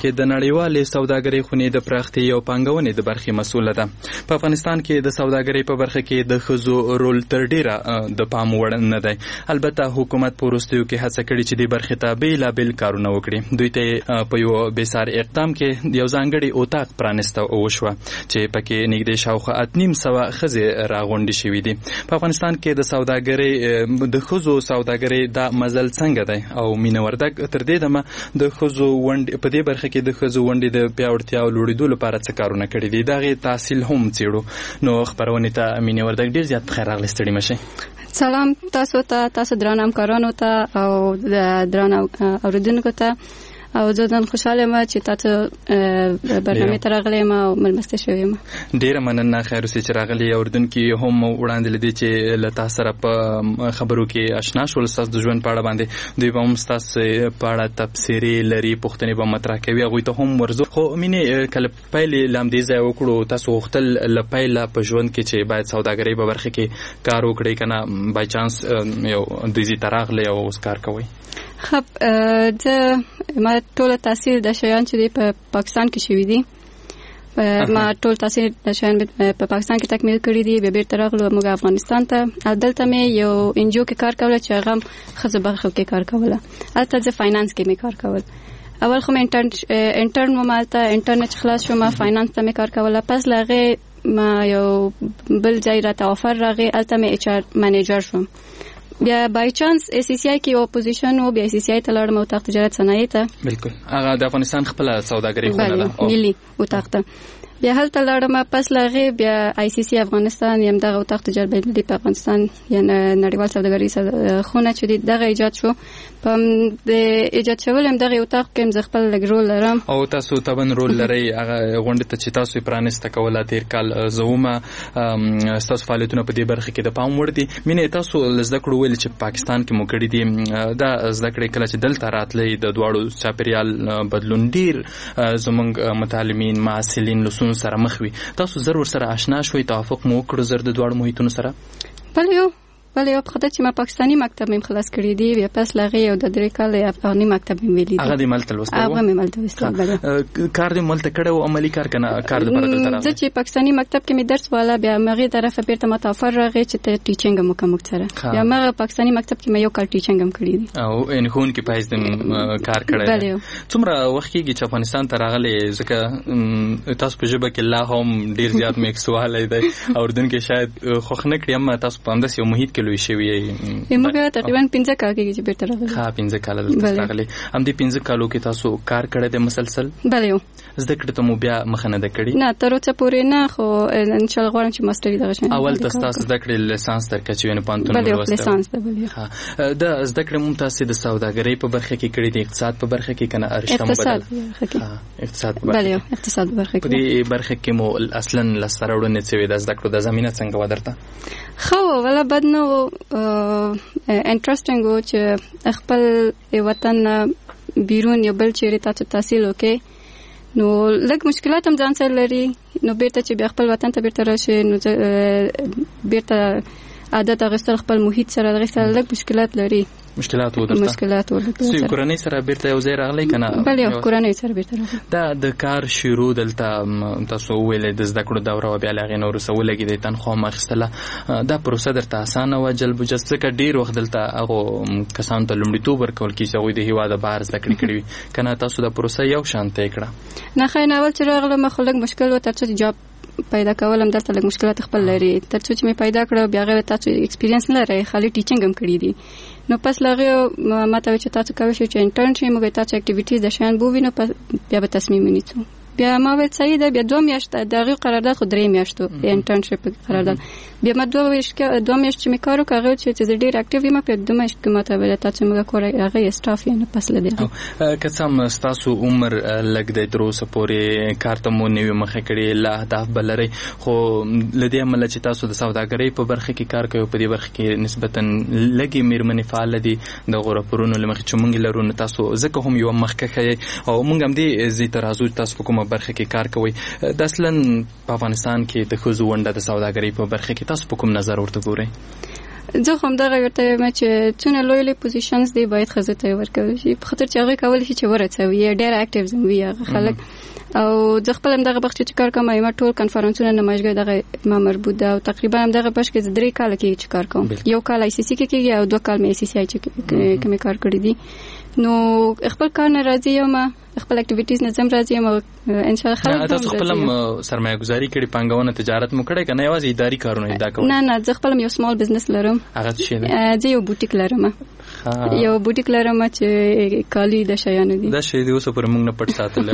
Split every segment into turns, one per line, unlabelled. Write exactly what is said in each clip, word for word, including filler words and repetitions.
کې د نړیوالې سوداګرۍ خونې د پراختیا او پانګونې د برخې مسؤله ده. په افغانستان کې د سوداګرۍ په برخه کې د ښځو رول تر ډیره د پام وړ نه دی. البته حکومت په وروستیو کې هڅه کړې چې د برخې ته بېلابېل کارونه وکړي. دوی ته په یو بېساري اقدام کې یو ځانګړی اتاق پرانسته وشوه چې پکې نږدې شاوخوا اته نیم سوه ښځې راغونډې شوي دي. په افغانستان کې د سوداګرۍ د ښځو سوداګرۍ دا مزل څنګه دی او مینه وردګ تر دې دمه د ښځو ونډې په دې برخه کې د ښځو ونډې د پیاوړتیا او لوړېدو لپاره څه کارونه کړي دي د هغې تحصیل هم څېړو. نو خپرونې ته مینه وردګ ډېر زیات پخیر راغلی. ستړي مه شئ.
سلام تاسو ته، تاسو درانه همکارانو ته او درانه اورېدونکو ته، او زه نن خوشاله یم چې تاسو برنامه ته راغلی یم او ملمسته شوی یم.
ډېره مننه. خیر اوسې چې راغلي. اورېدونکي هم وړاندې له دې چې له تاسو سره په خبرو کې اشنا شول ستاسو د ژوند په اړه باندې، دوی به هم ستاسو په اړه تبصرې لري، پوښتنې به مطرح کوي، هغوی ته هم ورځو. خو مینې کله پیل له همدې ځای وکړو، تاسو غوښتل له پیله په ژوند کې چې باید سوداګرۍ په برخه کې کار وکړئ که نه بای چانس یو دوی ته راغلی او اوس کار کوئ؟
خب زه ما ټول تحصیل د شیان چې په پاکستان کې شوي دي، ما ټول تحصیل د شیان په پاکستان کې تکمیل کړی دي. بیا بیرته راغلو موږ افغانستان ته او دلته مې یو انجیو کې کار کوله چې هغه هم ښځو برخو کې کار کوله. هلته زه فاینانس کې مې کار کول. اول خو مې انټرن انټرن وم هلته، انټرن چې خلاص شوم فاینانس ته مې کار کوله. پس له هغې ما یو بل ځای راته آفر راغی، هلته مې ایچ آر منیجر شوم. بیا بای چانس ای سی سی آی کې یو اپوزیشن و، بیا ای سی سی آی ته لاړم اتاق تجارت صنایع ته.
بالکل هغه د افغانستان خپله سوداګرۍ خونه ده.
ملي اتاق ته بیا هلته لاړم. پس له هغې بیا آی سی سی افغانستان یم دغه اتاق تجارت بینالمللي په افغانستان یا نړیوال سوداګرۍ خونه چې دی دغه ایجاد شو. په د ایجاد شول هم دغه اتاق کې هم زه خپل لږ رول لرم. او
تاسو طبعا رول لرئ. هغه غونډې ته چې تاسو یې پرانسته کوله تېر کال، زه ومه ستاسو فعالیتونه په دې برخه کې د پام وړ دي. مینې تاسو له زده کړو ویل چې پاکستان کې مو کړي دي، دا زده کړې کله چې دلته راتلئ د دواړو چاپېریال بدلون ډېر زموږ متعلمین محصلین له ستونزو سره مخ وي. تاسو زر ورسره آشنا شوئ، توافق مو وکړو زر د دواړو محیطونو سره؟
بله یو بله یو په خاطر چې ما پاکستاني مکتب مې خلاص کړی دی، بیا پس له هغې یو د درې کاله افغاني مکتب مې ویلي دی.
هغه دې ملته لوستی و؟
هغه مې ملته لوستی و. بله
کار دې ملته کړی و عملي کار که نه کار دپاره دلته راغلی؟
زه چې پاکستاني مکتب کې مې درس واله، بیا هغې طرفه بیرته ماته آفر راغی چې ته ټیچنګ هم وکړه موږ سره. بیا هماغه پاکستاني مکتب کې مې یو کال ټیچنګ هم کړی دی
او یعنې ښوونکي په حیث دې کار کړی دی.
بله یو.
څومره وخت کېږي چې افغانستان ته راغلی؟ ځکه تاسو په ژبه کې لا هم ډېر زیات میکس والی دی، اورېدونکي شاید خوښ نه کړي، اما تاسو په همداسې یو محیط کې لوی شوي یې.
موږ تقریبا پنځه کاله کېږي چې بیرته راغلي.
ښه پنځه کاله دلته راغلي. همدې پنځه کالو کې تاسو کار کړی دی مسلسل؟
بله یو.
زده کړې ته مو بیا مخه نه ده کړې؟
نه تر اوسه پورې نه، خو انشاءالله غواړم چې ماسټري دغه شی.
اول ته ستاسو زده کړې لیسانس تر کچې وینې پوهنتون
مو لوستی؟ لیسانس ده. بله
د زده کړې مو تاسې د سوداګرۍ په برخه کې کړې، د اقتصاد په برخه کې که نه رشته مو بدله؟ اقتصاد په برخه کې.
بله یو اقتصاد په برخه کې.
په دې برخه کې مو اصلا لاسته راوړنې څه وې د زده کړو؟ د زمینه څنګه وه درته؟
ښه وه، ولا بد نه و، انټرسټینګ و چې خپل وطن بیرون یو بل چیرې تاسو تحصیل وکړئ. نو لږ مشکلات هم ځان سره لري، نو بیرته چې بیا خپل وطن ته بیرته راشي نو بیرته عادت اخیستل خپل محیط سره دغې سره لږ مشکلات لري.
مشکلات و درته؟
مشکلات و درته.
کورنۍ سره بیرته یو ځای راغلی که نه؟
بله یو کورنۍ سره بیرته راغلی.
دا د کار شروع دلته تاسو وویلې د زده کړو دوره وه، بیا له هغې نه وروسته ولګېدئ، تنخوا مو اخیستله. دا پروسه درته اسانه وه جلب و جذب؟ ځکه ډېر وخت دلته هغو کسانو ته لومړیتوب ورکول کېږي چې هغوی د هېواده بهر زده کړې کړې وي، که نه تاسو دا پروسه یو شان طی کړه؟
نه ښه اول چې راغلم خو لږ مشکل و، تر څو چې جاب پیدا کولم دلته لږ مشکلات خپل لري. تر څو چې مې پیدا کړه بیا هغې تاسو ایکسپیرینس نه لرئ، خالي ټیچنګ هم کړي دي. نو پس له هغې ما ته وایي چې تاسو کولی شئ چې انټرن شئ، موږ تاسو اکټیویټیز د شیان بووینو، بیا به تصمیم ونیسو. بیا ما ویل صحیح ده، بیا دوه میاشتې د هغې قرارداد خو درې میاشتو د انټرنشپ قرارداد. بیا ما دوه دوه میاشتې چې مې کار وکړ هغې چې زه ډېر اکټیو یم، په دوه میاشتو کې ما ته ویل تاسو موږ کور هغې سټاف یې نه پس له دې.
که څه هم ستاسو عمر لږ دی، تر اوسه پورې کار ته مو نوې مخې کړې، لا اهداف به لرئ، خو له دې امله چې تاسو د سوداګرۍ په برخه کې کار کوئ، په دې برخه کې نسبتا لږې مېرمنې فعاله دي د هغو راپورونو له مخې چې موږ لرو، نو تاسو ځکه هم یوه مخکښه یئ او موږ همدې ځای ته راځو چې تاسو په کومه برخه کې کار کوئ. د اصلا په افغانستان کې د ښځو ونډه د سوداګرۍ په برخه کې تاسو په کوم نظر ورته ګورئ؟
زه هم دغه ورته وایم چې څونه لوی لوی پوزیشنز دی باید ښځو ته ورکول شي په خاطر چې هغوی کولی شي چې ورڅوي ډېر اکټیو وي هغه خلک او زه خپل هم دغه بخت چې کار کوم ما ټول کنفرانسونه نمایشګاه دغه ما مربوط ده او تقریبا هم دغه بخت کې درې کال کې چې کار کوم یو کال آی سی سی کې کېږي او دوه کال مې ای سی سی آی چې کې کار کړی دي نو خپل کار نه راځي یم خپل اکټیویټیز نه زم راځي یم ان شاء الله خلک
تاسو خپل سرمایه گذاري کړي پانګونه تجارت مو کړی کنه یوازې اداري کارونه ادا کوئ؟
نه نه زه خپل یو سمال بزنس لرم.
هغه څه دی؟
زه یو بوټیک لرم. یو بوټیک لرم چې کالی د شیانو دي.
دا شی دی اوس پر موږ نه پټ ساتل.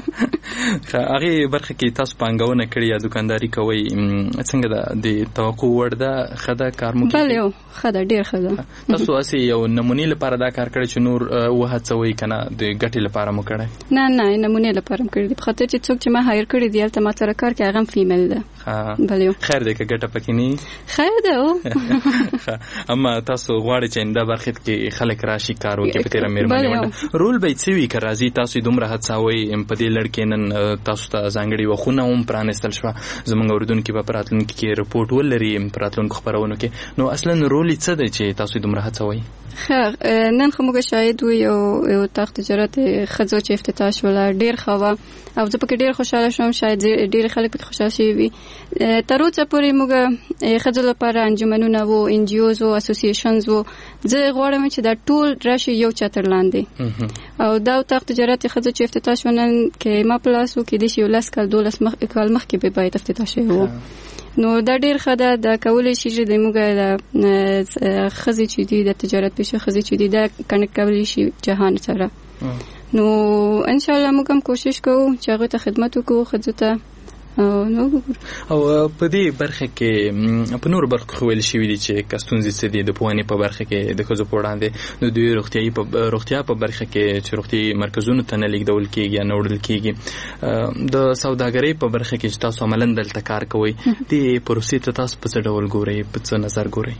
هغه برخه کې تاسو پانګونه کړی یا دکانداری کوي څنګه د توقع وړ ده خدا کار مو کوي؟
بل یو خدا ډیر خدا.
تاسو اسی یو نمونې لپاره دا کار کړی چې نور وهڅوي کنه د ګټې لپاره مو کړی؟
نه نه نمونې لپاره کړی دي په خاطر چې څوک چې ما هایر کړی دی البته ما سره کار کوي هغه فیمیل ده.
بل یو خیر دی که ګټه پکې نه
خیر ده او
اما تاسو غواړئ چې دا برخه کې خلک راشي کار وکړي په تیر مېرمنې ونده رول به څه وي که راځي تاسو دومره هڅاوئ په دې لړ کې نن تاسو ته ځانګړي وخونه هم پرانیستل شوه زموږ اردوونکي به په راتلونکي کې رپورټ ولري په راتلونکو خپرونو کې نو اصلا رول یې څه دی چې تاسو دومره هڅوئ؟
خیر نن خو موږ شاهد وو یو یو تخت تجارت ښځو چې افتتاح شوله ډېر ښه وه او زه پکې ډېر خوشحاله شوم شاید ډېر خلک پکې خوشحاله شوي وي تر اوسه پورې موږ ښځو لپاره انجمنونه وو ان جی اوز وو اسوسییشنز وو زه غواړم چې دا ټول راشي یو چتر لاندې او دا تخت تجارت ښځو چې افتتاح شو نن کې ما پلاس وو کېدای شي یو لس کال دولس کال مخکې به باید افتتاح شوی وو نو دا ډیر ښه ده د کولی شي چې د موږ د ښځې چې دي د تجارت پیشه ښځې چې دي دا کنیکټ کولی شي جهان سره نو ان شاء الله موږ هم کوشش کوو چې هغوی ته خدمت وکړو ښځو ته نو
او په دې برخه کې په نورو برخو کې ویل شوي دي چې که ستونزې څه دي د پوهنې په برخه کې د ښځو په وړاندې نو دوی روغتیایي په روغتیا په برخه کې چې روغتیایي مرکزونو ته نه لیږدول کېږي یا نه وړل کېږي د سوداګرۍ په برخه کې چې تاسو عملاً دلته کار کوئ دې پروسې ته تاسو په څه ډول ګورئ په څه نظر ګورئ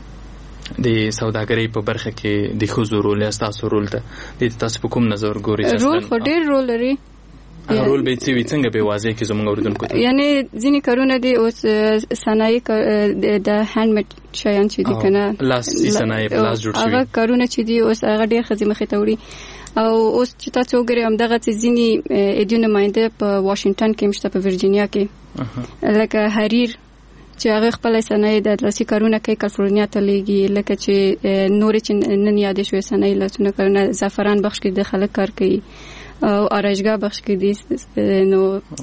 د سوداګرۍ په برخه کې د ښځو رول یا ستاسو رول ته دې تاسو په کوم نظر ګورئ؟
رول خو ډېر رول لري
هغه رول به څه وي څنګه به واضح کې زموږ اردوونکو ته
یعنی ځینې کارونه دي اوس صنایع د هاند میډ شیان چې دي کنه
لاسي صنایع په لاس جوړ شوي
هغه کارونه چې دي اوس هغه ډېر ښځې مخې ته وړي او اوس چې تاسو وګورئ همدغه ځینې ایډیو نماینده په واشنګټن کې مشته په ورجینیا کې لکه حریر چې هغه خپل صنایع د لاسي کارونه کوي کالیفورنیا ته لیږي لکه چې نورې چې نن یادې شوې صنایع لاسونه کارونه زعفران بخش کې د خلک کار کوي او آرایشګاه بخش کې دي نو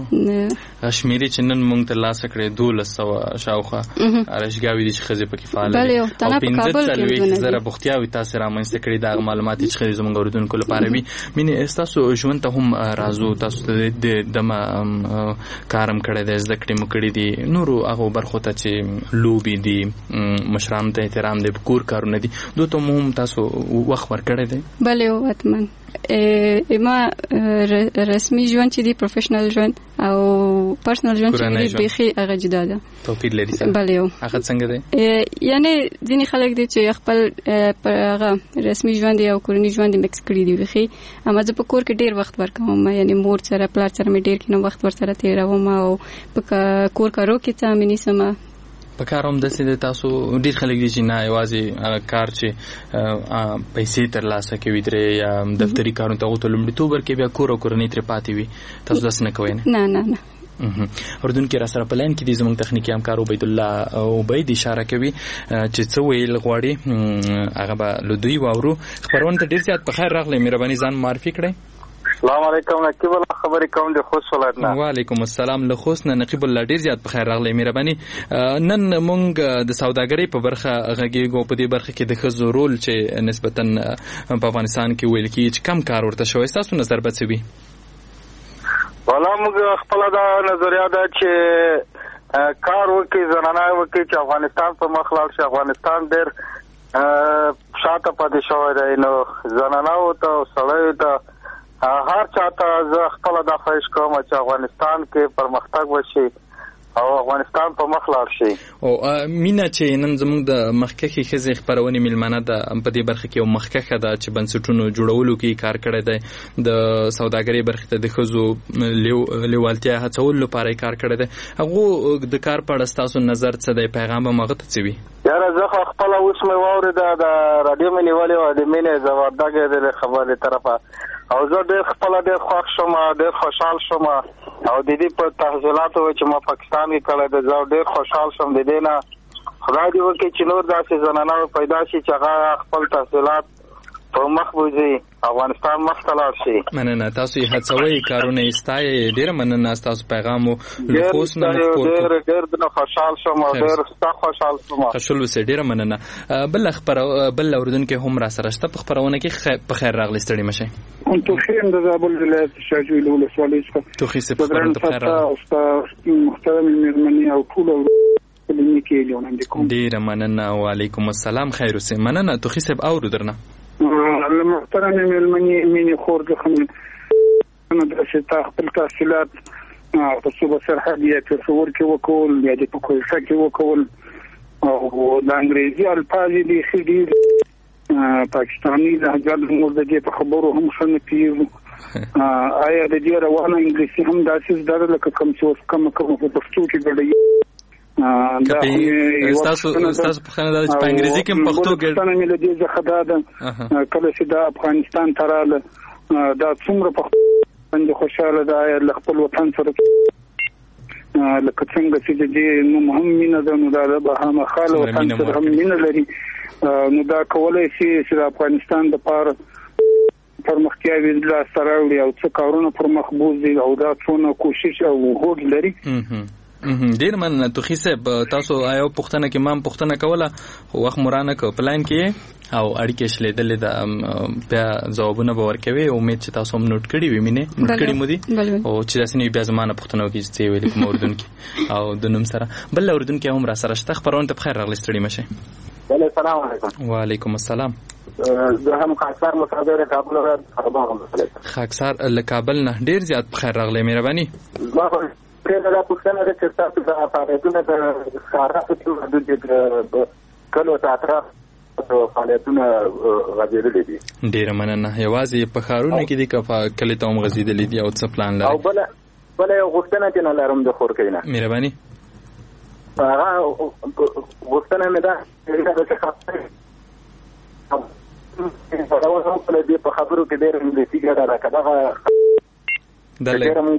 شمیرې چې نن موږ ته لاسه کړې دولس سوه شاوخوا آرایشګاوې دي چې ښځې پکې فعاله دي او پنځه څلوېښت زره بوختیاوې تاسې رامنځته کړي د هغه معلومات چې ښځې زموږ اورېدونکو لپاره وي مینې ستاسو ژوند ته هم راځو تاسو ته د دمه کار هم کړی دی زده کړې مو کړي دي نورو هغو برخو ته چې لوبې دي مشرانو ته احترام دی په کور کارونه دي دوی ته مو هم تاسو وخت ورکړی دی؟
بلې حتما ما رسمي ژوند چې دی پروفیشنل ژوند او پرسنل ژوند چې دی بیخي هغه جدا ده
توپیر لري سره
بله یو
هغه څنګه دی
یعنی ځینې خلک دي چې خپل هغه رسمي ژوند او کورني ژوند مکس کړي دي بیخي اما زه په کور کې ډیر وخت ورکوم یعنی مور سره پلار سره مې ډیر کینو وخت ورسره تیروم او په کور کارو کې څه مې نیسم
په کار هم داسې د تاسو ډېر خلک دي چې نه یوازې هغه کار چې پیسې ترلاسه کوي ترې یا دفتري کارونو ته هغو ته لومړیتوب ورکوي بیا کور او کورنۍ ترې پاتې وي تاسو داسې نه کوئ
نه نه نه
اردوونکي را سره په لاین کې دي زموږ تخنیکي همکار عبید الله عبید اشاره کوي چې څه ویل غواړي هغه به له دوی واورو خپرونه ته ډېر زیات په خیر راغلی مهرباني ځان معرفي کړئ.
السلام علیکم نقیب الله خبرې کوم د خوست ولایت نه.
وعلیکم السلام له خوست نه نقیب الله ډیر زیات په خیر راغلی مهرباني نن مونږ د سوداګرۍ په برخه غږیږو په دې برخه کې د ښځو رول چې نسبتا په افغانستان کې ویل کېږي چې کم کار ورته شوی ستاسو نظر به څه وي؟
والا موږ خپله دا نظریه ده چې کار وکړي زنانه وکړي چې افغانستان په مخ لاړ شي افغانستان ډېر شاته پاتې شوی دی نو زنانهو ته او سړیو ته هر چاته زه خپله دا خواهش کوم چې افغانستان کې پرمختګ وشي او افغانستان په مخ لاړ شي.
او مینه چې نن زموږ د مخکښې ښځې خپرونې میلمانه ده په دې برخه کې یو مخکښه ده چې بنسټونو جوړولو کې کار کړی دی د سوداګرۍ برخې ته د ښځو لیوالتیا هڅولو لپاره یې کار کړی دی هغو د کار په اړه ستاسو نظر څه دی پیغام هم هغه ته څه وي؟
یاره زه خو خپله اوس مې واورېده د راډیو مې نیولې وه د مینې زوردګې د خبرې طرفه او زه ډېر خپله ډېر خوښ شوم ډېر خوشحال شوم او د دې په تحصیلاتو چې ما پاکستان کې کړی دی زه ډېر خوشحال شوم د دې نه خدای دې وکړي چې نور داسې زنانه پیدا شي چې هغه خپل تحصیلات په مخ بوځي افغانستان مخ ته لاړ شي.
مننه تاسو یې هڅوئ کارونه یې ستایئ ډېره مننه ستاسو پیغام مو له خوست نه مو خپور
ډېر ډېر نه خوشحال شوم او ډېر ستا خوشحال شوم.
خوشحال اوسئ ډېره مننه. بل خبر بل اورېدونکی هم را سره شته په خپرونه کې په خیر راغلی ستړي مه شئ.
توخی هم د زابل ولایت شاجوی له ولسوالۍ څخه
توخی صاحب خبرونه ته په خیر راغلی.
محترم مېرمنې او ټول
ډېره مننه. وعلیکم السلام خیر اوسئ. مننه توخی صاحب اورو درنه
محترم مېرمنې مینې خور څخه نو داسې تا خپل تحصیلات په صوبه سرحد یا پېښور کې وکول یا د په کویټه کې وکول او د انګریزي الفاظ یې بیخي ډېر پاکستاني لهجه زموږ د دې په خبرو هم ښه نه پوهېږو. آیا د دې روانه انګلیسي هم داسې زده ده لکه کوم چې اوس کومه کومه په پښتو کې ګډوي
ستاسو ستاسو په خنه د انګریزي کې پښتو ګډ
مې له دې څخه دا ده کله چې د افغانستان تراله دا څومره پښتو باندې خوشاله ده له خپل وطن سره لکه څنګه چې دې نو مهم مینه ده نو دا به هم خاله وطن سره هم مینه لري نو دا کولای شي چې د افغانستان د پاره پرمختیاوي د سره وړي او څه کارونه پر مخ بوزي او دا څونه کوشش او هوډ لري.
ډیر مننه توخی صاحب تاسو آیو پښتنه کې مام پښتنه کوله خو وخت مورانه کو پلان کې او اړیکې شلیدلې د بیا ځوابونه به ورکوي امید چې تاسو هم نوٹ کړی وي مینه نوٹ کړی مو دي او چې داسې نه بیا زمانه پښتنو کې چې ویل کوم اردن کې او د نوم سره بل اردن کې هم را سره شته خبرونه ته بخیر راغلی ستړي مشه.
السلام علیکم.
وعلیکم السلام.
زه هم خاکسار مصادره کابل را خبر هم
خاکسار له کابل نه ډیر زیات بخیر راغلی مهرباني.
پرې دا پوښتنه ده چې تاسو د فعالیتونو د ښکاراتو په حدود کې کلو اطراف فعالیتونه غځېدلې دي.
ډېره مننه. یوازې په ښارونو کې دي که په کلي ته هم غځېدلې دي او څه پلان لري؟
او بله بله یو غوښتنه چې نه لرم د خورکۍ نه
مهرباني
هغه غوښتنه مې ده چې په خبرو کې ډېر انګلیسي ګډه راکړه دغه
دا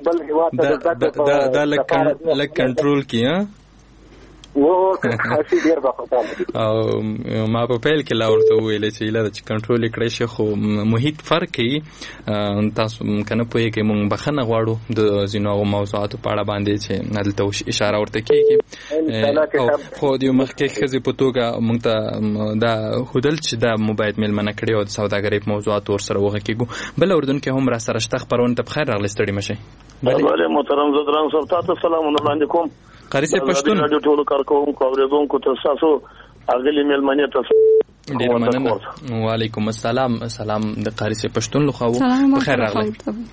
لک کنټرول کی ها
و خاصی ډیر بخښه
او ما په پیل کې لا ورته ویل چې لا چې کنټرول کړی شي خو محیط فرق کوي تاسو کنه پوهې کې مونږ بخنه غواړو د زینو موضوعاتو په اړه باندې چې دلته اشاره ورته کیږي خو د مخکې خزي په توګه مونږ ته دا هدل چې دا موبایل میل منه کړی او د سوداګرۍ په موضوعاتو ور سره وغه کیږي بل اردن کې هم را سره شته خبرونه ته بخیر راغلی ستړي مشه.
بله محترم زدران صاحب تاسو سلامونه وړاندې کوم.
قاری سے پښتون
راډیو ټولو کارکونکو اوریدونکو ته تاسو اغلی ملمنه تاسو
ډیر مننه. وعلیکم السلام. سلام د قاری سے پښتون لخوا بخیر راغلی.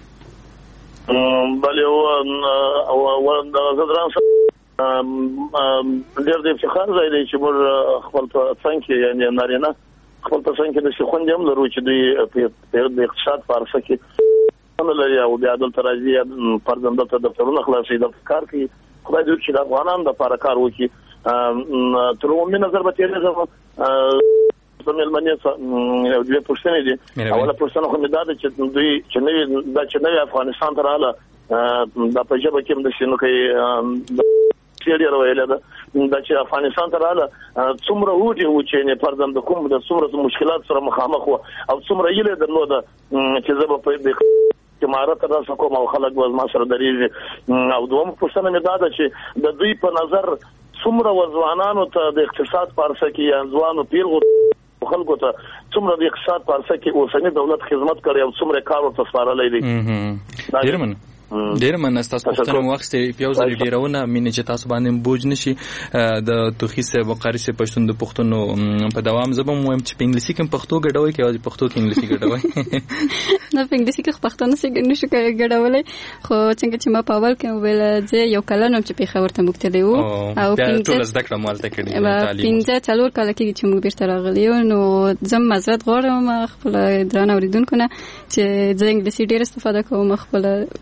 بله او او د زدران صاحب ډیر د افتخار ځای دی چې موږ خپل څنګه یعنی نارینه خپل څنګه د خوندې هم لرو چې د اقتصاد فارسه کې نه لري او د عدالت راځي پرځنده ته دفترونه خلاصي د کار کوي خدای دې چې د افغانانو د لپاره کار وکړي. تر عمومي نظر به تېرې زما د مېلمنې یو دوه پوښتنې دي. اوله پوښتنه خو مې دا ده چې دوی چې نوي دا چې نوي افغانستان ته راغله دا په ژبه کې هم د شنو کوي ډېر ویل ده دا چې افغانستان ته راغله څومره وږي و چې نه پردم د کوم د څومره مشکلات سره مخامخ و او څومره یې درلوده چې زه به په دې مهارت ترلاسه کوم او خلک به ما سره درېږي. او دوم پوښتنه مې دا ده چې د دوی په نظر څومره ځوانانو ته د اقتصاد په عرصه کې یا ځوانو پیرغو خلکو ته څومره د اقتصاد په عرصه کې اوسنی دولت خدمت کړي او څومره کار ورته سپارلی دی.
ډېر مننه. ډیر مننه تاسو پښتنه وخت یو ځل ډیرونه مینه چې تاسو باندې بوج نشي د توخی سه وقاری سه پښتون د پښتنو په دوام زبم مهم چې په انګلیسي کې پښتو ګډوي کې او پښتو کې انګلیسي ګډوي
نه په انګلیسي کې پښتو نه نشي ګډولای خو څنګه چې ما په اول کې ویل چې یو کلنوم چې په خبرته مکتلی وو او
ټول زده کړم مالته کړی
تعلیم پنځه څلور کال کې چې موږ بیرته راغلی نو زم معذرت غواړم خپل درانه اوریدونکو نه چې زه انګلیسي ډیر استفاده کوم خپل په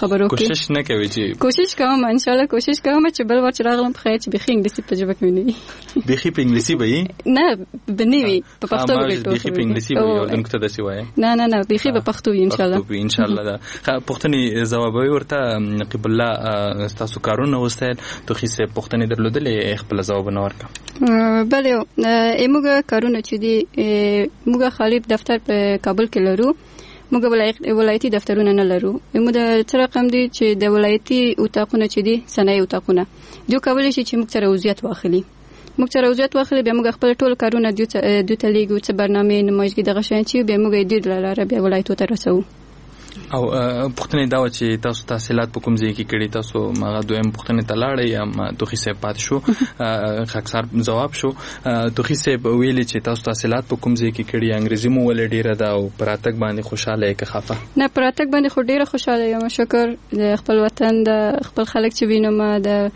خبرو کې
کوشش نه کوي چې
کوشش کوم ان شاء الله کوشش کوم چې بل ورچ راغلم په خیر چې به انګلیسي په جواب کې نه
بيخي په انګلیسي به
نه بنوي په پښتو کې
بيخي په انګلیسي به یو دنه ته دسی وای
نه نه نه بيخي په پښتو ان شاء الله
ان شاء الله دا پښتني جوابوي ورته نقيب الله تاسو کارونه وستل توخي سه پښتني درلودلې خپل جواب نه ورکا
بله موږ کارونه چې دي موږ خالي دفتر په کابل کې لرو موږ ولایتي دفترونه نه لرو موږ د تر رقم دي چې د ولایتي اتاقونه چې دي صنایع اتاقونه جو کولای شي چې موږ سره وضعیت واخلي موږ سره وضعیت واخلي بیا موږ خپل ټول کارونه د ته لیګو چې برنامه نمایشګي دغه شان چې بیا موږ د لاره بیا ولایتو ته رسو
او پښتنې دا چې تاسو تحصیلات په کوم ځای کې کړی تاسو ما دویم پښتنې تلاړې یا توخي سه پات شو خاکسار جواب شو توخي سه ویلي چې تاسو تحصیلات په کوم ځای کې کړی انګریزي مو ول ډیره دا او پراتک باندې خوشاله کې خفه
نه پراتک باندې خو ډیره خوشاله یم شکر د خپل وطن د خپل خلک چې وینم د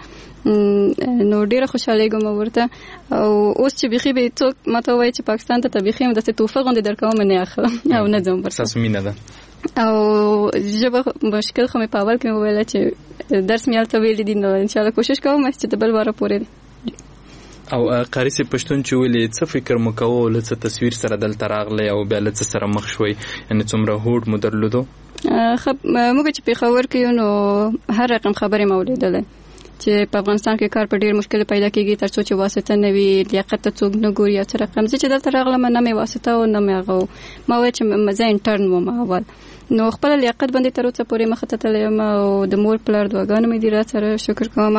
نو ډیره خوشاله کوم ورته او اوس چې بيخي به څوک ماته وایي چې پاکستان ته بيخي هم د توفه غوندې درکوم نه اخلم او نه ځم
ورته تاسو مینه ده
او جبه مشکل خو مې په اول کې ویل چې درس مې الته ویل دي نو ان شاء الله کوشش کوم چې د بل واره پورې
او قاری سي پښتون چې ولې څه فکر مو کوو لڅ تصویر سره دلته راغلی او بیا لڅ سره مخ شوي یعنی څومره هوډ مو درلودو
خب موږ چې په خبر کې نو هر رقم خبره مولیدله چې په افغانستان کې کار په ډیر مشکل پیدا کیږي ترڅو چې واسطه نه وي لیاقت ته څوک نه ګوري تر رقم چې دلته راغلم نه مې واسطه او نه مې هغه ما وای چې مزه انټرن و ما اول نو خپل لیاقت باندې تر اوسه پورې مخ ته تلم او د مور پلار دواګانو مې دي را سره شکر کوم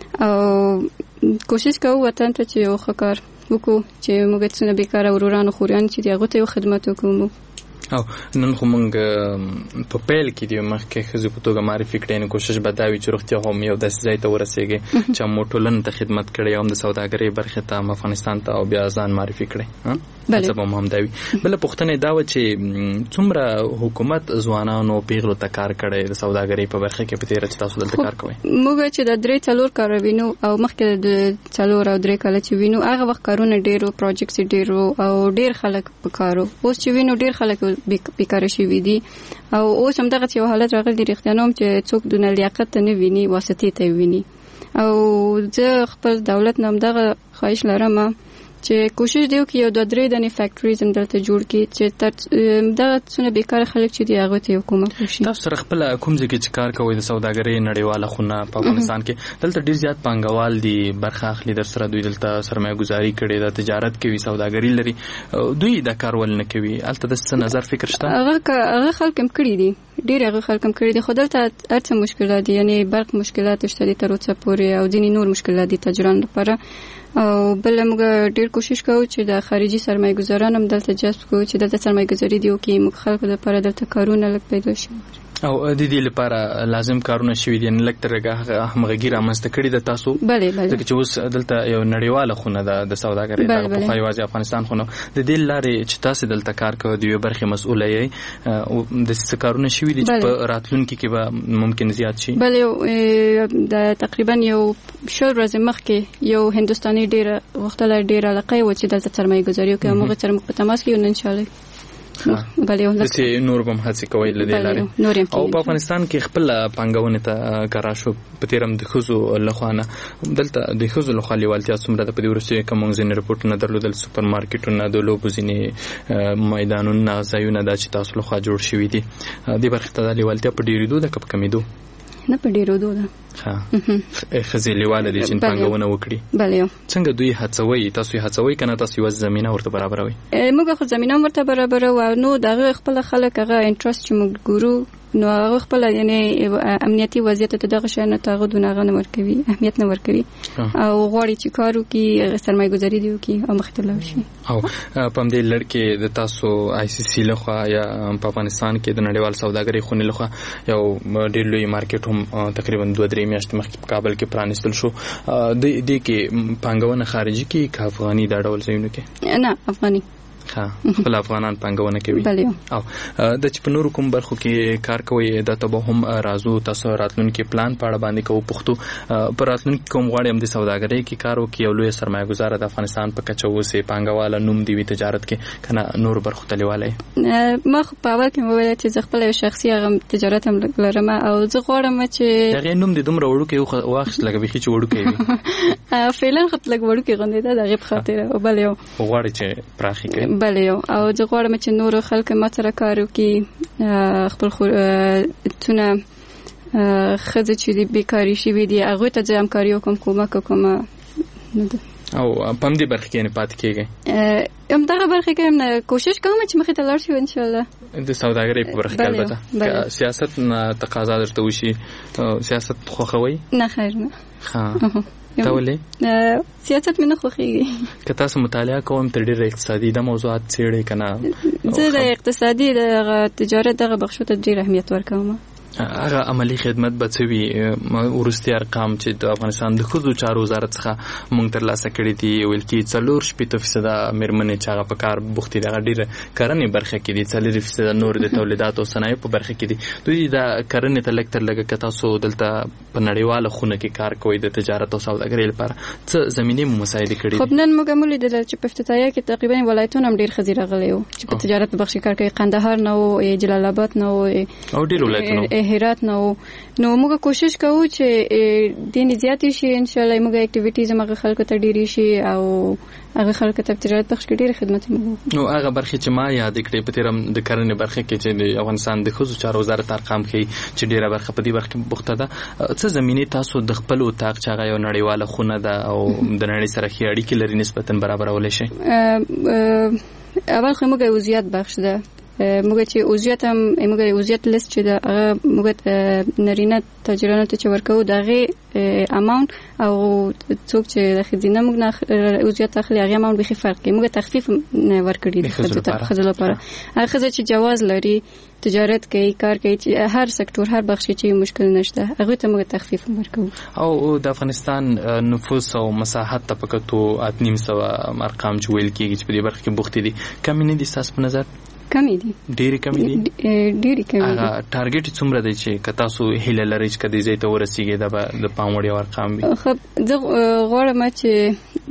او کوشش کوم وطن ته چې یو ښه کار وکړو چې موږ څنګه بیکاره ورورانو خوريان چې دغه ته خدمت وکړو
او نن خو موږ په پیل کې دی مخکې خزو په توګه معرفي کړي نو کوشش بداوي چې روغتیا هم یو داسې ځای ته ورسیږي چې مو ټولنه ته خدمت کړي هم د سوداګرۍ برخه ته افغانستان ته او بیا ځان معرفي کړي ها سبا هم داوي بل پښتنې دا و چې څومره حکومت ځوانانو پیغلو ته کار کړي د سوداګرۍ په برخه کې په تیر چې تاسو دلته کار کوئ
موږ چې د درې څلور کار وینو او مخکې د څلور او درې کال چې وینو هغه وخت کارونه ډیرو پروجیکټس ډیرو او ډیر خلک په کارو اوس چې وینو ډیر خلک بیکاره شوي دي او اوس هم دغه یو حالت راغلی دی اختیانوم چې څوک د لیاقت نه ویني واسطې ته ویني او زه خپل دولت نام دغه خواهش لرم چې کوشش دیو کې یو د درې دنې فیکټریز هم دلته جوړ کړي چې تر دغه څونه بیکاره خلک چې دی هغه ته حکومت وشي
تاسو سره خپل کوم ځای کې کار کوي د سوداګرۍ نړیواله خونه په افغانستان کې دلته ډیر زیات پانګوال دي برخه اخلي در سره دوی دلته سرمایه گذاري کړي د تجارت کوي سوداګري لري دوی دا کارول نه کوي البته د څه نظر فکر شته
هغه هغه خلک هم کړی دي ډیر هغه خلک هم کړی دي خو دلته هرڅه مشکلات دي یعنی برق مشکلات شته دي تر اوسه پورې او ځینې نور مشکلات دي تجربه لپاره او بل موږ ډیر کوشش کوو چې د خارجي سرمایه گذاران هم دلته جذب کوو چې دلته سرمایه گذاري دی او کې موږ خلکو لپاره دلته کارونه لږ پیدا شي
او د دې لپاره لازم کارونه شوي دي نه لکه ترګه همغږي رامنځته کړي د تاسو
بله بله
ځکه چې اوس دلته یو نړیواله خونه ده د سوداګرۍ د په خایوازي افغانستان خونه د دې لارې چې تاسو دلته کار کوئ د یو برخه مسؤله یې او د څه کارونه شوي دي چې په راتلونکي کې به ممکن زیات شي
بله د تقریبا یو شل ورځې مخکې یو هندستاني ډیره وختله ډیره علاقه و چې دلته سرمایه گذاري کوي موږ سره په تماس کې یو ان شاء الله بله
د نور بم هڅه کوي لدې لارې او په افغانستان کې خپل پنګونه ته کارا شو په تیرم د خزو لخوانه دلته د خزو لخوا لیوالتیا څومره د پدورسي کوم ځین رپورټ نه درلودل سوپر مارکیټونه د لوبو ځینې میدانونه ځایونه د چې تاسو لخوا جوړ شوي دي د برخه ته لیوالتیا په ډیرېدو د کپ کمیدو
نه په ډیرېدو ده
ها خزیلیواله دي چې پنګونه وکړي
بله
څنګه دوی هڅوي تاسو هڅوي کنه تاسو یو زمينه ورته برابروي
موږ خو زمينه ورته برابرو نو دغه خپل خلک هغه انټرست چې موږ ګورو نو هغه خپل یعنی امنیتي وضعیت ته دغه شان ته هغه دغه نه ورکوي اهمیت نه ورکوي او غواړي چې کارو کې سرمایه گذاري دی وکي او مختلف شي
او په دې لړ د تاسو آی سی سی لخوا یا په افغانستان کې د نړیوال سوداګرۍ خونې لخوا یو ډېر لوی مارکیټ هم تقریبا دوه درې میاشتې مخکې په کابل کې پرانیستل شو د دې کې پانګونه خارجي کې افغاني دا ډول ځایونه کې
نه افغاني
خپل افغانان پانګونه کوي. او د چې په نورو کوم برخو کې کار کوي دا ته به هم راځو. تاسو راتلونکي پلان په اړه باندې کوو پښتو پر راتلونکي کوم غواړي هم د سوداګرۍ کې کار وکړي او لوی سرمایه گزار د افغانستان په کچه اوسې پانګواله نوم دی وی تجارت کې کنه نور برخو تلیواله.
ما خو په اول کې وویل چې زه خپل شخصي هغه تجارت هم لرم او زه غواړم چې
دغه نوم د دومره وړو کې واخښ لګوي چې وړو کې
فعلا خپل لګ وړو کې غونډه ده دغه په خاطر او بل یو
غواړي چې پراخي کوي
بل یو او زه غواړم چې نور خلک ما سره کار وکړي خپل تونه خزه چې د بیکاری شي وي دی هغه ته ځم کار یو کوم کومه کومه
او پم دې برخه کې نه پات کېږي
ام دغه برخه کې هم کوشش کوم چې مخې ته لاړ شو ان شاء الله.
د سوداګرۍ په برخه کې البته سیاست نه تقاضا درته وشي سیاست خوښوي؟
نه خیر نه.
ها تا ولې
سیاست مې نه خوښیږي.
که تاسو مطالعه کوم تر ډېر اقتصادي د موضوعات څېړئ کنه
زه د اقتصادي د تجارت دغه بخشو ته ډېر اهمیت ورکوم.
هغه عملی خدمت به څه وي ورستي ارقام چې د افغانستان د ښځو چارو وزارت څخه موږ ترلاسه کړي دي ویل کې څلور شپېته فیصده مېرمنې چې هغه په کار بوختې دي هغه ډېره کرنې برخه کې دي څلور فیصده نور د تولیداتو او صنایعو په برخه کې دي. دوی د کرنې ته لږ تر لږه که تاسو دلته په نړیواله خونه کې کار کوئ د تجارت او سوداګرۍ لپاره څه زمینې مو مساعدې کړي دي؟
خب نن موږ هم ولیدل چې په افتتاحیه کې تقریبا ولایتونه هم ډېر ښځې راغلي وو چې په تجارت په بخش کې کار کوي. قندهار نه و جلال آباد نه و
او ډېر ولایتونه
هرات نه و. نو موږ کوشش کوو چې دین زیاتې شي ان شاء الله موږ اکټیویټیز موږ خلکو ته ډېری شي او هغه خلکو ته تجارت بخش کې ډېر خدمت موږ.
نو هغه برخه چې ما یاد کړې په تیرم د کرنې برخه کې چې د افغانستان د ښځو چارو وزارت ارقام کوي چې ډېره برخه په دې برخه کې بوخته ده. څه زمینې تاسو د خپل اتاق چې هغه یو نړیواله خونه ده او د نړۍ سره ښې اړیکې لري نسبتا برابرولای شي؟
اول خو موږ عضویت بخش ده موږ چې عضویت هم موږ عضویت لیست چې دا موږ نارینه تاجرانو ته چې ورکو دغه اماونت او څوک چې د خزینه موږ نه عضویت اخلي هغه اماونت به فرق کوي. موږ تخفیف ورکړي د خزینه لپاره هغه خزه چې جواز لري تجارت کوي کار کوي چې هر سکتور هر بخش کې مشکل نشته هغه ته موږ تخفیف ورکو.
او د افغانستان نفوس او مساحت ته پکتو اتنیم سو ارقام چې ویل کېږي چې په دې برخه کې بوختي دي کم نه دي تاسو په نظر؟
کمی دي
ډېری کمی دي
ډېری کمی دي.
هغه ټارګټ څومره دی چې که تاسو هیله لرئ چې کدی ځای ته ورسیږئ د د پام وړ ارقام وي؟
خب زه غواړم چې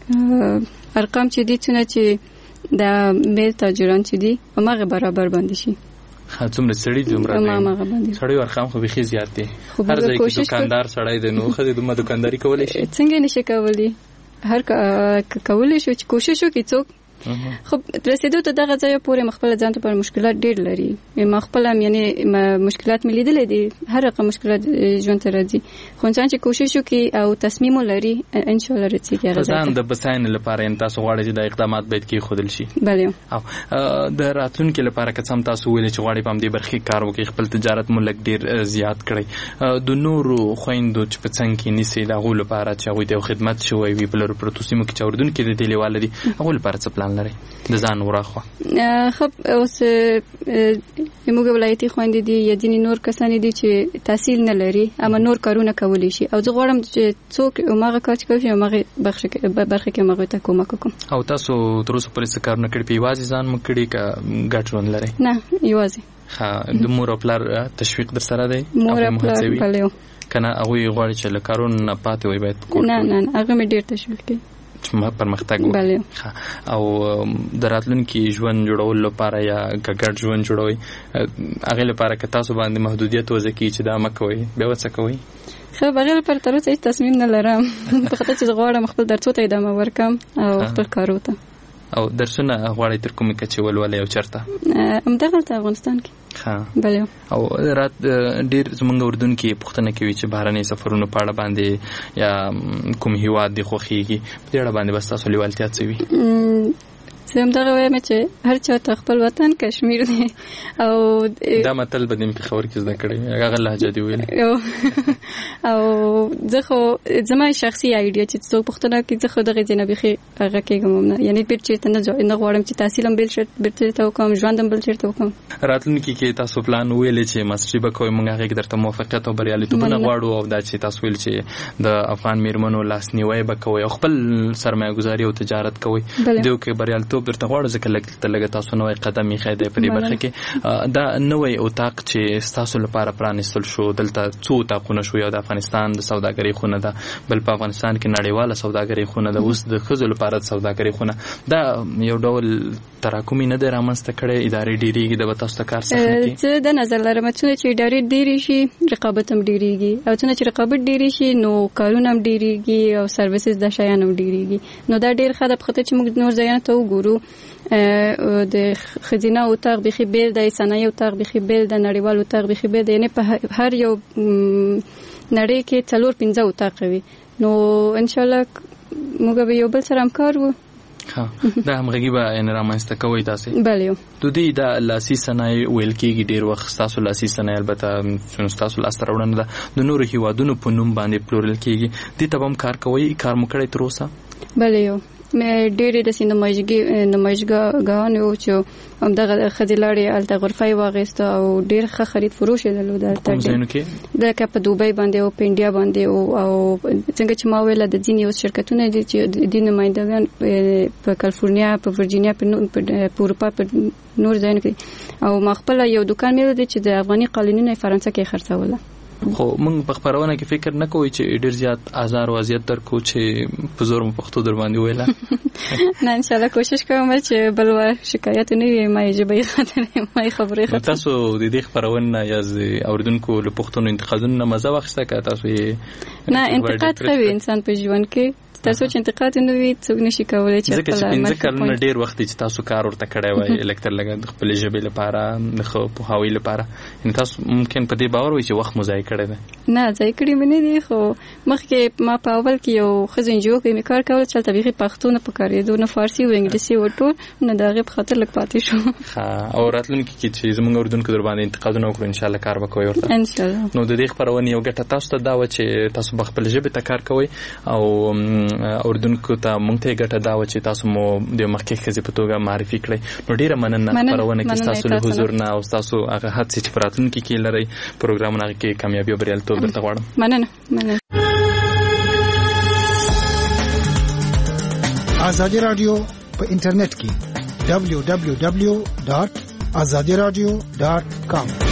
د ارقام چې دي څونه چې د میل تاجران چې دي هماغه برابر باندې شي.
ها څومره سړی دومره دی سړی ارقام خو به زیات دي. هر ځای کې دکاندار سړی دی نو خدای دومره دکانداری کولای شي
څنګه نشي کولای هر کولای شو چې کوشش وکړي څوک. خب رسیدو ته دغه ځای پورې مخبل ځان ته پر مشکلات ډېر لري. مخبل هم یعنی مشکلات مې لیدلې دي هر رقم مشکلات ژوند ته راځي خو انسان چې کوشش وکړي او تصمیم ولري ان شاء الله رسیږي هغه ځای.
ځان د بساین لپاره ان تاسو غواړئ چې د اقدامات باید کې خودل شي.
بله
او د راتلونکو لپاره که څم تاسو ویل چې غواړئ په دې برخه کار وکړئ خپل تجارت ملک ډېر زیات کړئ د نورو خويندو چې په څنګ کې نیسي د غو لپاره چې هغه د خدمت شوی وي بل پروتو سیمو کې چوردون کې د دې لیواله دي هغه لپاره څه پلان لري د ځان وراخوا؟
خب اوس موږ ولایتي خويندې دي یا ځینې نور کسان دي چې تحصیل نه لري اما نور کارونه کولی شي او زه غواړم چې څوک هغه کار کوي چې هغه برخه برخه کې هغه ته کومک وکړم.
او تاسو تر اوسه پورې څه کارونه کړی په یوازې ځان مو کړی کا ګډ ژوند لري؟
نه یوازې.
ها د مور او پلار تشویق در سره دی؟
مور او پلار بلې
کنه هغه غواړي چې لکارون نه پاتې وي باید
کوم؟ نه نه هغه مې ډیر تشویق کوي
چې پرمختګ وکړي او د راتلونکي ژوند جوړولو لپاره یا ګډ ژوند جوړوي هغه لپاره که تاسو باندې محدودیت وځي چې دا مکوي بیا وڅ کوي؟
خو بغیر پر تر اوسه تصمیم نه لرم په خاطر چې غواړم خپل درسو ته ادامه ورکم او خپل کارو ته.
او درسونه غواړئ تر کومه کچې ولولئ او چېرته؟
همدغلته افغانستان کې.
ها
بله.
او رات ډېر زموږ اردن کې پوښتنه کوي چې بهرني سفرونو په اړه باندې یا کوم هیواد دی خوښیږي په دې اړه باندې بس تاسو لیوالتیا څه وي؟ زه هم دغه وایم چې هر چا ته خپل وطن کشمیر دی او دا متل به دې پېښور کې زده کړی هغه لهجه دی ویلې
او زه خو زما شخصي آیډیا چې څوک پوښتنه کوي زه خو دغه ځای نه بیخي هغه کېږم نه یعنی بیرته چېرته نه غواړم چې تحصیل هم بل چېرته وکړم ژوند هم بل چېرته وکړم.
راتلونکي کې تاسو پلان ویلې چې ماسټري به کوئ موږ هغې کې درته موفقیت او بریالیتوبونه غواړو او دا چې تاسو ویل چې د افغان میرمنو لاسنیوی به کوئ او خپل سرمایه ګزاري او تجارت کوئ دیو کې بریالیتوب بریالیتوب درته غواړو ځکه لږ لږ تاسو نوی قدم یې خیدی په دې برخه کې دا نوی اتاق چې ستاسو لپاره پرانیستل شو دلته څو اتاقونه شو یو د افغانستان د سوداګرۍ خونه ده بل په افغانستان کې نړیواله سوداګرۍ خونه ده اوس د ښځو لپاره د سوداګرۍ خونه دا یو ډول تراکمي نه دی رامنځته کړی ادارې ډېرېږي د به تاسو ته کار سخت کړي
زه د نظر لرم څونه چې ادارې ډېرې شي رقابت هم ډېرېږي او څونه چې رقابت ډېرې شي نو کارونه هم ډېرېږي او سرویسز د شیان هم ډېرېږي نو دا ډېر ښه ده په خاطر چې موږ نور ځایونه ته وګورو د ښځینه اتاق بیخي بېل دی صنایع اتاق بیخي بېل دی نړیوال اتاق بیخي بېل دی یعنې په هر یو نړۍ کې څلور پنځه اتاق وي نو انشاءالله موږ به یو بل سره همکار وو
ها دا همغږي به یعنې رامنځته کوئ تاسې
بله یو
د دې دا لاسي صنایع ویل کېږي ډېر وخت ستاسو لاسي صنایع البته ستاسو لاسته راوړنه ده د نورو هېوادونو په نوم باندې پلورل کېږي دې ته به هم کار کوئ کار مو کړی تر اوسه
بله یو ډېرې داسې نمایشګاهانې وو چې همدغه ښځې لاړې هلته غرفه یې واخیسته او ډېر ښه خرید فروش یې درلود
کوم ځایونو کې
لکه په دوبۍ باندې او په انډیا باندې او څنګه چې ما ویله د ځینې اوس شرکتونه دي چې د نمایندګان په کالیفورنیا په ورجینیا په اروپا په نور ځایونو کې او ما خپله یو دوکان مې ولید چې د افغاني قالینونه یې فرانسه کې خرڅوله
خو موږ په خپرونه کې فکر نه کوو چې ډېر زیات آزار او اذیت درکو چې په زور مو پښتو در باندې ویله
نه انشاءالله کوشش کوم چې بل وار شکایت نه وي ما یې ژبې خاطر ما یې خبرې خاطر
تاسو د دې خپرونه یا د اوریدونکو له پښتون انتقادونو نه مزه واخیسته که تاسو یې
نه انتقاد کوي انسان په ژوند کې تاسو چې انتقاد نه وي څوک نشي کولای چې
ځکه چې پنځه کلونه ډېر وخت چې تاسو کار ورته کړی وای لږ تر لږه د خپلې ژبې لپاره د ښه پوهاوي لپاره یعنې تاسو ممکن په دې باور وي چې وخت مو ضایع کړی دی
نه ضایع کړی مې نه دي خو مخکې ما په اول کې یو ښځو انجیو کې مې کار کول چې هلته بیخي پښتو نه پکارېدو نه فارسي او انګلیسي و ټول نه د هغې په خاطر لږ پاتې شو
ښه او راتلونکي کې چې زموږ اورېدونکو در باندې انتقادونه وکړو انشاءالله کار به کوئ ورته
انشاءالله
نو د دې خپرونې یو ګټه تاسو ته دا وه چې تاسو به خپلې ژبې ته کار کوئ او اورېدونکو ته مونږ ته ګټه دا و چې تاسو مو د مخکې ښځې په توګه معرفي کړئ نو ډېره مننه خپرونه کې ستاسو له حضور نه او ستاسو هغه هڅې چې په راتلونکي کې لرئ پروګرامونه هغې کې کامیابي او بریالیتوب درته غواړم
مننه مننه
ازادي رادیو په انټرنیټ کې دبلیو دبلیو دبلیو ډاټ ازادي رادیو ډاټ کام